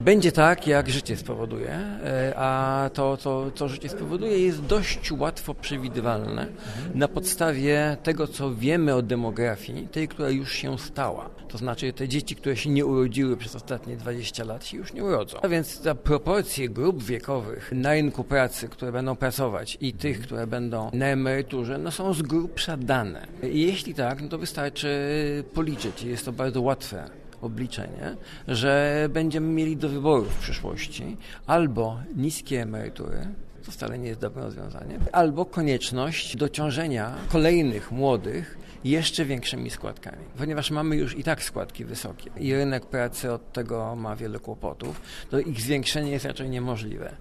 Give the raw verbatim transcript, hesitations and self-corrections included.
Będzie tak, jak życie spowoduje, a to, co, co życie spowoduje, jest dość łatwo przewidywalne na podstawie tego, co wiemy o demografii, tej, która już się stała. To znaczy te dzieci, które się nie urodziły przez ostatnie dwadzieścia lat, się już nie urodzą. A więc te proporcje grup wiekowych na rynku pracy, które będą pracować i tych, które będą na emeryturze, no są z grubsza dane. I jeśli tak, no to wystarczy policzyć. Jest to bardzo łatwe obliczenie, że będziemy mieli do wyboru w przyszłości albo niskie emerytury, to wcale nie jest dobre rozwiązanie, albo konieczność dociążenia kolejnych młodych jeszcze większymi składkami. Ponieważ mamy już i tak składki wysokie i rynek pracy od tego ma wiele kłopotów, to ich zwiększenie jest raczej niemożliwe.